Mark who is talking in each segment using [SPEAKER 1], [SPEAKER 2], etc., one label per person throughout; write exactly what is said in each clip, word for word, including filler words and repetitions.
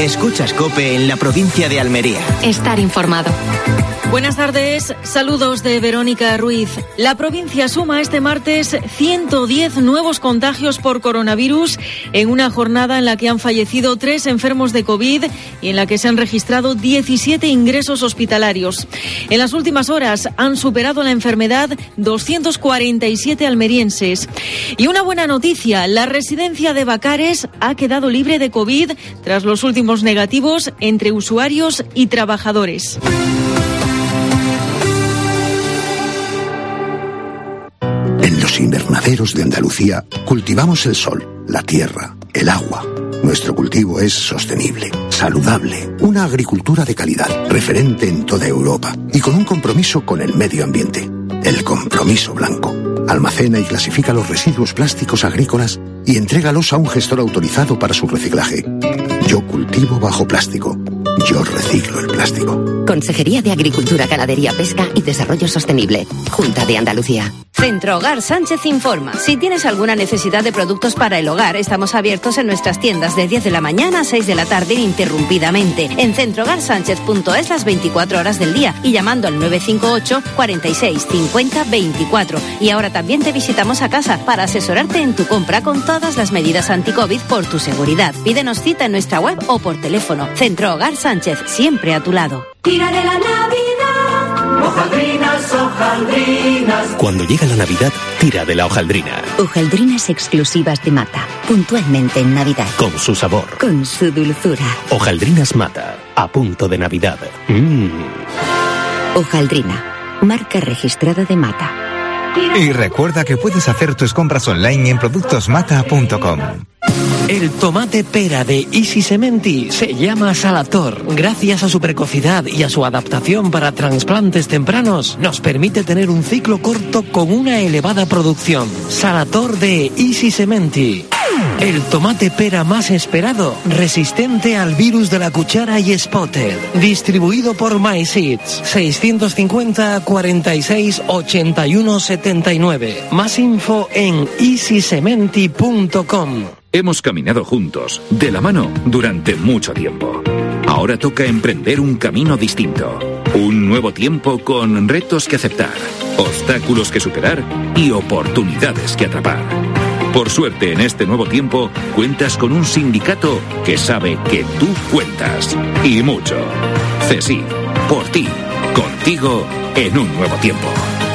[SPEAKER 1] Escuchas COPE en la provincia de Almería.
[SPEAKER 2] Estar informado.
[SPEAKER 3] Buenas tardes, saludos de Verónica Ruiz. La provincia suma este martes ciento diez nuevos contagios por coronavirus en una jornada en la que han fallecido tres enfermos de COVID y en la que se han registrado diecisiete ingresos hospitalarios. En las últimas horas han superado la enfermedad doscientos cuarenta y siete almerienses. Y una buena noticia, la residencia de Bacares ha quedado libre de COVID tras los últimos negativos entre usuarios y trabajadores.
[SPEAKER 4] En los invernaderos de Andalucía cultivamos el sol, la tierra, el agua. Nuestro cultivo es sostenible, saludable, una agricultura de calidad, referente en toda Europa y con un compromiso con el medio ambiente. El Compromiso Blanco. Almacena y clasifica los residuos plásticos agrícolas y entrégalos a un gestor autorizado para su reciclaje. Yo cultivo bajo plástico. Yo reciclo el plástico.
[SPEAKER 5] Consejería de Agricultura, Ganadería, Pesca y Desarrollo Sostenible. Junta de Andalucía.
[SPEAKER 6] Centro Hogar Sánchez informa. Si tienes alguna necesidad de productos para el hogar, estamos abiertos en nuestras tiendas de diez de la mañana a seis de la tarde ininterrumpidamente. En centro hogar sánchez punto es las veinticuatro horas del día y llamando al nueve cinco ocho, cuarenta y seis, cincuenta, veinticuatro. Y ahora también te visitamos a casa para asesorarte en tu compra con todas las medidas anti-COVID por tu seguridad. Pídenos cita en nuestra web o por teléfono. Centro Hogar Sánchez, siempre a tu lado.
[SPEAKER 7] Tira de la Navidad, hojaldrinas, hojaldrinas.
[SPEAKER 8] Cuando llega la Navidad, tira de la hojaldrina.
[SPEAKER 5] Hojaldrinas exclusivas de Mata, puntualmente en Navidad.
[SPEAKER 8] Con su sabor.
[SPEAKER 5] Con su dulzura.
[SPEAKER 8] Hojaldrinas Mata, a punto de Navidad. Mmm.
[SPEAKER 5] Hojaldrina, marca registrada de Mata.
[SPEAKER 9] Y recuerda que puedes hacer tus compras online en productos mata punto com.
[SPEAKER 10] El tomate pera de Easy Sementi se llama Salator. Gracias a su precocidad y a su adaptación para trasplantes tempranos, nos permite tener un ciclo corto con una elevada producción. Salator de Easy Sementi. El tomate pera más esperado, resistente al virus de la cuchara y Spotted. Distribuido por MySeeds. seiscientos cincuenta, cuarenta y seis, ochenta y uno, setenta y nueve. Más info en easy sementi punto com.
[SPEAKER 11] Hemos caminado juntos, de la mano, durante mucho tiempo. Ahora toca emprender un camino distinto. Un nuevo tiempo con retos que aceptar, obstáculos que superar y oportunidades que atrapar. Por suerte, en este nuevo tiempo, cuentas con un sindicato que sabe que tú cuentas. Y mucho. CESIF, por ti, contigo, en un nuevo tiempo.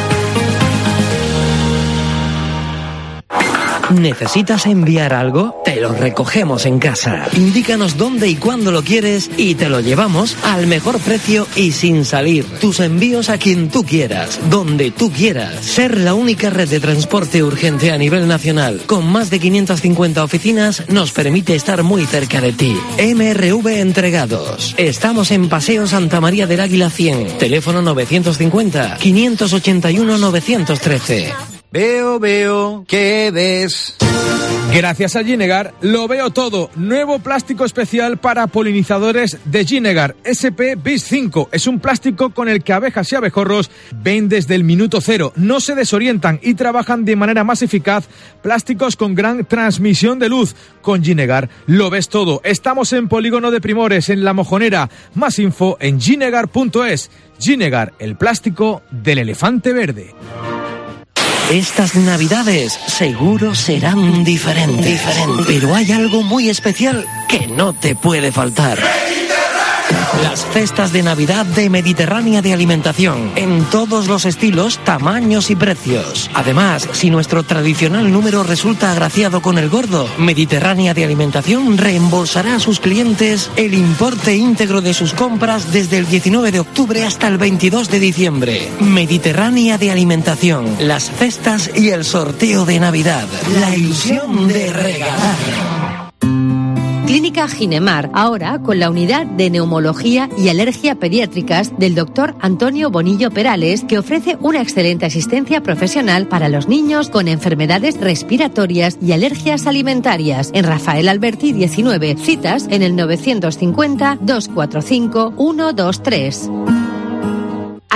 [SPEAKER 10] ¿Necesitas enviar algo? Te lo recogemos en casa. Indícanos dónde y cuándo lo quieres y te lo llevamos al mejor precio y sin salir. Tus envíos a quien tú quieras, donde tú quieras. Ser la única red de transporte urgente a nivel nacional, con más de quinientas cincuenta oficinas, nos permite estar muy cerca de ti. M R V Entregados. Estamos en Paseo Santa María del Águila cien. Teléfono novecientos cincuenta, quinientos ochenta y uno, novecientos trece.
[SPEAKER 12] Veo, veo, ¿qué ves? Gracias a Ginegar, lo veo todo. Nuevo plástico especial para polinizadores de Ginegar, S P bis cinco. Es un plástico con el que abejas y abejorros ven desde el minuto cero. No se desorientan y trabajan de manera más eficaz. Plásticos con gran transmisión de luz. Con Ginegar lo ves todo. Estamos en Polígono de Primores, en La Mojonera. Más info en ginegar punto es. Ginegar, el plástico del elefante verde.
[SPEAKER 10] Estas navidades seguro serán diferentes, diferentes, pero hay algo muy especial que no te puede faltar. Las cestas de Navidad de Mediterránea de Alimentación, en todos los estilos, tamaños y precios. Además, si nuestro tradicional número resulta agraciado con el gordo, Mediterránea de Alimentación reembolsará a sus clientes el importe íntegro de sus compras desde el diecinueve de octubre hasta el veintidós de diciembre. Mediterránea de Alimentación, las cestas y el sorteo de Navidad. La ilusión de regalar.
[SPEAKER 6] Clínica Ginemar, ahora con la unidad de neumología y alergia pediátricas del doctor Antonio Bonillo Perales, que ofrece una excelente asistencia profesional para los niños con enfermedades respiratorias y alergias alimentarias. En Rafael Alberti diecinueve, citas en el novecientos cincuenta, doscientos cuarenta y cinco, ciento veintitrés.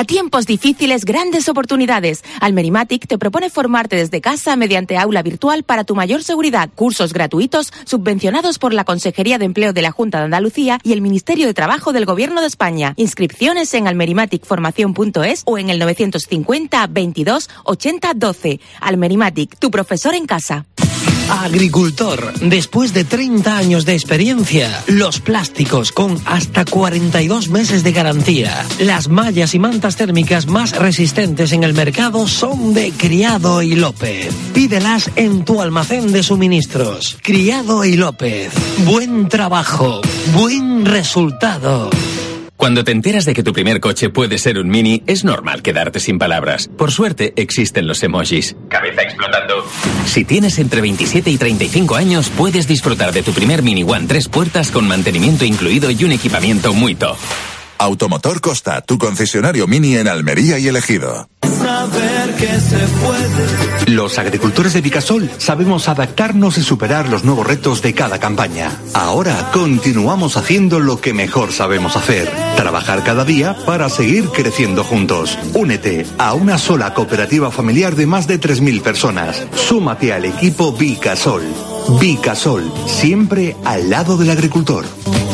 [SPEAKER 2] A tiempos difíciles, grandes oportunidades. Almerimatic te propone formarte desde casa mediante aula virtual para tu mayor seguridad. Cursos gratuitos subvencionados por la Consejería de Empleo de la Junta de Andalucía y el Ministerio de Trabajo del Gobierno de España. Inscripciones en almerimatic formación punto es o en el novecientos cincuenta veintidós ochenta doce. Almerimatic, tu profesor en casa.
[SPEAKER 10] Agricultor, después de treinta años de experiencia, los plásticos con hasta cuarenta y dos meses de garantía. Las mallas y mantas térmicas más resistentes en el mercado son de Criado y López. Pídelas en tu almacén de suministros. Criado y López. Buen trabajo, buen resultado.
[SPEAKER 13] Cuando te enteras de que tu primer coche puede ser un Mini, es normal quedarte sin palabras. Por suerte, existen los emojis. Cabeza explotando. Si tienes entre veintisiete y treinta y cinco años, puedes disfrutar de tu primer Mini One tres puertas con mantenimiento incluido y un equipamiento muy top.
[SPEAKER 14] Automotor Costa, tu concesionario Mini en Almería y El Ejido.
[SPEAKER 15] Saber que se puede. Los agricultores de Vicasol sabemos adaptarnos y superar los nuevos retos de cada campaña. Ahora continuamos haciendo lo que mejor sabemos hacer: trabajar cada día para seguir creciendo juntos. Únete a una sola cooperativa familiar de más de tres mil personas. Súmate al equipo Vicasol. Vicasol, siempre al lado del agricultor.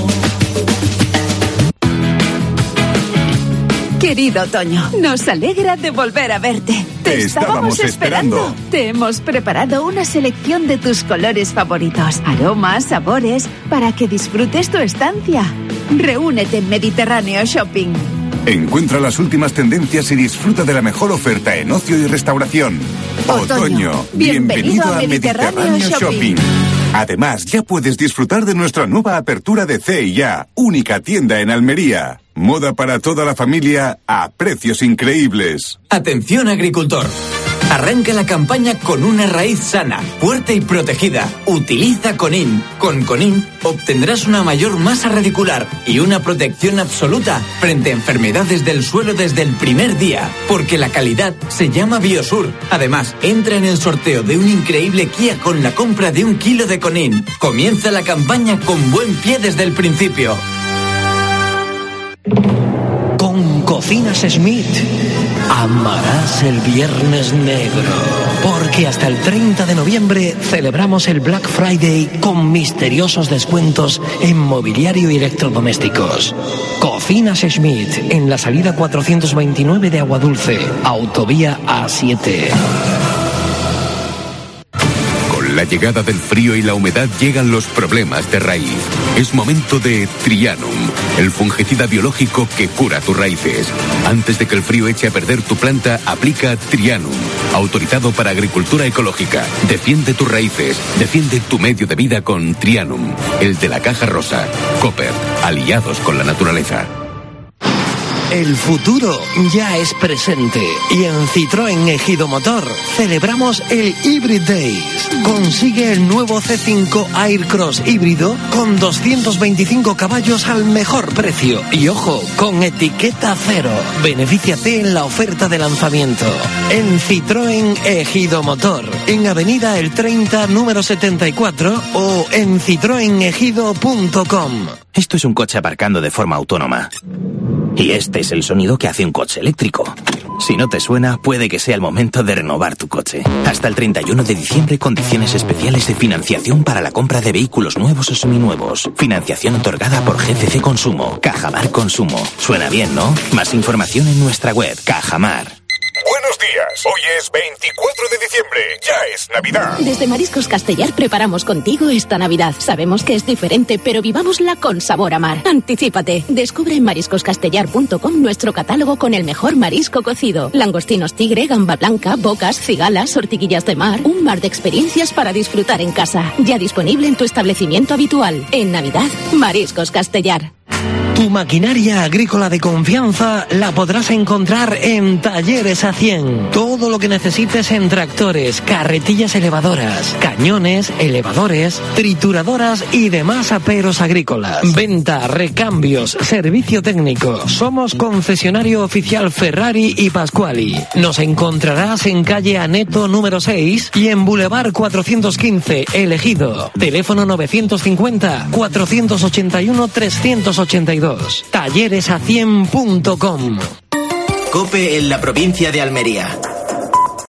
[SPEAKER 16] Querido Otoño, nos alegra de volver a verte.
[SPEAKER 14] Te, Te estábamos esperando. esperando.
[SPEAKER 16] Te hemos preparado una selección de tus colores favoritos, aromas, sabores, para que disfrutes tu estancia. Reúnete en Mediterráneo Shopping.
[SPEAKER 14] Encuentra las últimas tendencias y disfruta de la mejor oferta en ocio y restauración.
[SPEAKER 16] Otoño, Otoño bienvenido, bienvenido a Mediterráneo, Mediterráneo Shopping. Shopping.
[SPEAKER 14] Además, ya puedes disfrutar de nuestra nueva apertura de C y A, única tienda en Almería. Moda para toda la familia a precios increíbles.
[SPEAKER 17] Atención, agricultor. Arranca la campaña con una raíz sana, fuerte y protegida. Utiliza Conin. Con Conin obtendrás una mayor masa radicular y una protección absoluta frente a enfermedades del suelo desde el primer día, porque la calidad se llama Biosur. Además, entra en el sorteo de un increíble Kia con la compra de un kilo de Conin. Comienza la campaña con buen pie desde el principio.
[SPEAKER 10] Con Cocinas Smith amarás el Viernes Negro, porque hasta el treinta de noviembre celebramos el Black Friday con misteriosos descuentos en mobiliario y electrodomésticos. Cocinas Smith, en la salida cuatrocientos veintinueve de Aguadulce, autovía A siete.
[SPEAKER 18] Con la llegada del frío y la humedad llegan los problemas de raíz. Es momento de Trianum, el fungicida biológico que cura tus raíces. Antes de que el frío eche a perder tu planta, aplica Trianum, autorizado para agricultura ecológica. Defiende tus raíces, defiende tu medio de vida con Trianum, el de la caja rosa. Cooper, aliados con la naturaleza.
[SPEAKER 10] El futuro ya es presente y en Citroën Ejido Motor celebramos el Hybrid Days. Consigue el nuevo C cinco Aircross híbrido con doscientos veinticinco caballos al mejor precio y, ojo, con etiqueta cero. Benefíciate en la oferta de lanzamiento. En Citroën Ejido Motor, en Avenida El treinta, número setenta y cuatro o en citroen ejido punto com.
[SPEAKER 1] Esto es un coche aparcando de forma autónoma. Y este es el sonido que hace un coche eléctrico. Si no te suena, puede que sea el momento de renovar tu coche. Hasta el treinta y uno de diciembre, condiciones especiales de financiación para la compra de vehículos nuevos o seminuevos. Financiación otorgada por G C C Consumo. Cajamar Consumo. Suena bien, ¿no? Más información en nuestra web, Cajamar.
[SPEAKER 14] Buenos días, hoy es veinticuatro de diciembre, ya es Navidad.
[SPEAKER 19] Desde Mariscos Castellar preparamos contigo esta Navidad. Sabemos que es diferente, pero vivámosla con sabor a mar. Anticípate, descubre en mariscos castellar punto com nuestro catálogo con el mejor marisco cocido. Langostinos tigre, gamba blanca, bocas, cigalas, ortiguillas de mar. Un mar de experiencias para disfrutar en casa. Ya disponible en tu establecimiento habitual. En Navidad, Mariscos Castellar.
[SPEAKER 10] Tu maquinaria agrícola de confianza la podrás encontrar en Talleres A cien. Todo lo que necesites en tractores, carretillas elevadoras, cañones, elevadores, trituradoras y demás aperos agrícolas. Venta, recambios, servicio técnico. Somos concesionario oficial Ferrari y Pasquali. Nos encontrarás en calle Aneto número seis y en Boulevard cuatrocientos quince, El Ejido. Teléfono novecientos cincuenta, cuatrocientos ochenta y uno, trescientos ochenta y dos. talleres a cien punto com.
[SPEAKER 20] COPE en la provincia de Almería.